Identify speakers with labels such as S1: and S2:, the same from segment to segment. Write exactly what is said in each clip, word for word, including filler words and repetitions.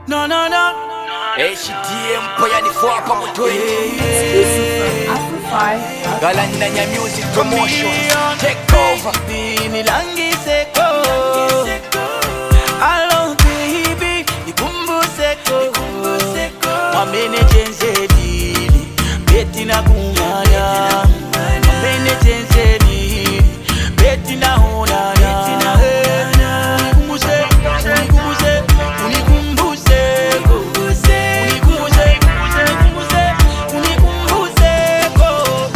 S1: No, no, no.
S2: H D M poya ni for hapa mutoi. Galandanya Music Promotions. Take over.
S1: Nilangiseko. Allo baby, nikumbuseko. Mwamene jenzeli, beti na kumaya. Mwamene jenzeli, beti na honaya. Unikumbuse, unikumbuse, unikumbuseko. Unikumbuse, unikumbuse, unikumbuseko.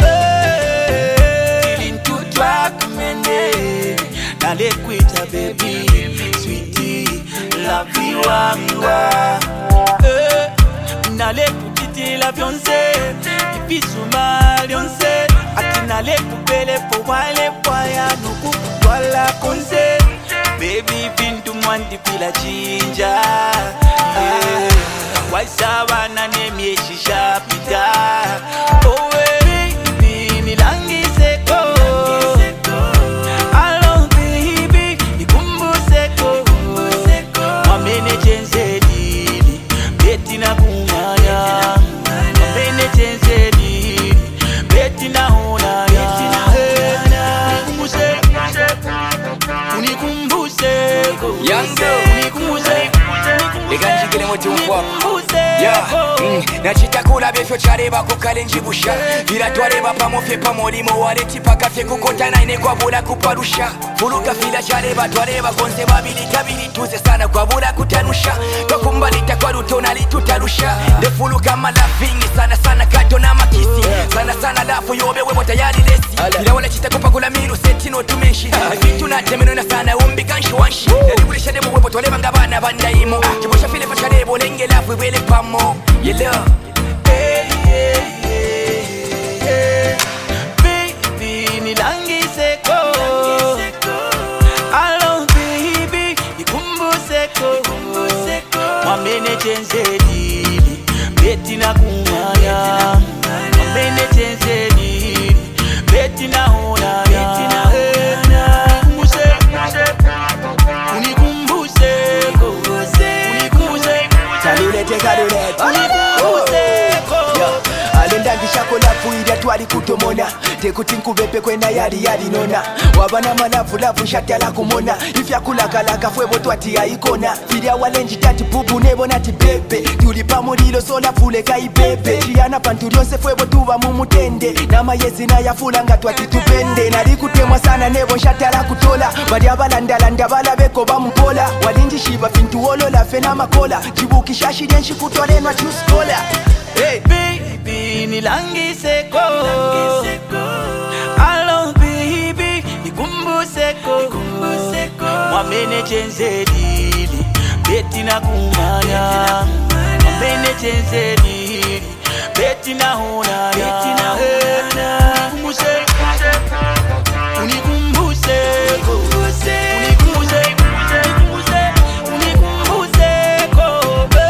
S1: Feeling too drunk, mende. Nalekwita baby, sweetie, love you wangwa. Eh, nalekutiti la fiancé, ipisuma lionse. Ati nalekupele po wale poya nuku wala konse. Baby vintu mwandi pila chinja. Eh, waisaba na nemi eshisha pita. Oh baby, nilangiseko. Allo baby, nikumbuseko. Mwamene jenzeli, beti na kumaya. Mwamene jenzeli, beti na honaya. Unikumbuse, unikumbuseko.
S2: Young girl.
S1: Unikumbuse,
S2: Leganjigile moti umfwa.
S1: unikumbuseko.
S2: Yeah, mm, nachitakula byefyo chareba kukale njibusha viratwareba pamofye pamolimo waleti pakafye kukotana ine kwabula kuparusha fuluka fila chareba twareba gonze babili kabili tuze sana kwabula kutanusha twakumbalita kwa rutona litutarusha ndefuluka malafingi sana sana kato na makisi sana sana lafu yobe webo tayari lesi ila wala chitakupa kula miru setino tumenshi vitu na temeno na sana umbi ganshi wanshi nalikulisha demo webo twareba ngabana bandaimo kibosha file facharebo lenge lafu wele pamo yellow.
S1: Hey, hey, hey, hey. Baby, nilangiseko. Allo baby, nikumbuseko. Mwamene jenzeli, beti na kumaya. Mwamene jenzeli, beti na honaya. Unikumbuse, unikumbuseko. Unikumbuse,
S3: Kalulete kalulete
S1: unikumbuseko.
S3: alendangishako lafu ilya twali kutomona tekuti nkubepe kwena yali yali nona wabana malafu lafu nshatyala kumona ifyakulakalaka fwebo twati aikona filya walenji tati pupu nebona ti pepe tulipa mulilo sola fuleka ipepe chiyana pantu lyonse fwebo tuba mumutende namayezi nayafula nga twati tupende nalikutemwa sana nebo nshatyala kutola bali abalandalanda balabeko bamupola walinjishiba fintu wolola fe namakola chibukishashilye nshikutolenwa chuskola hey.
S1: Baby, nilangiseko. Allo baby, nikumbuseko. Mwamene jenzeli, beti na kumaya. Mwamene jenzeli, beti na honaya. Unikumbuse, unikumbuseko. Unikumbuse, unikumbuse, unikumbuseko.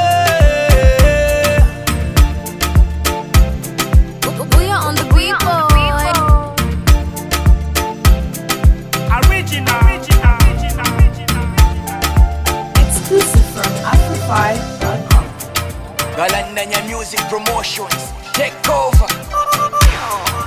S4: We are on the beat, boy.
S1: Original, original, original.
S5: Exclusive from Afrofy dot com.
S2: Galandanya Music Promotions. Take over.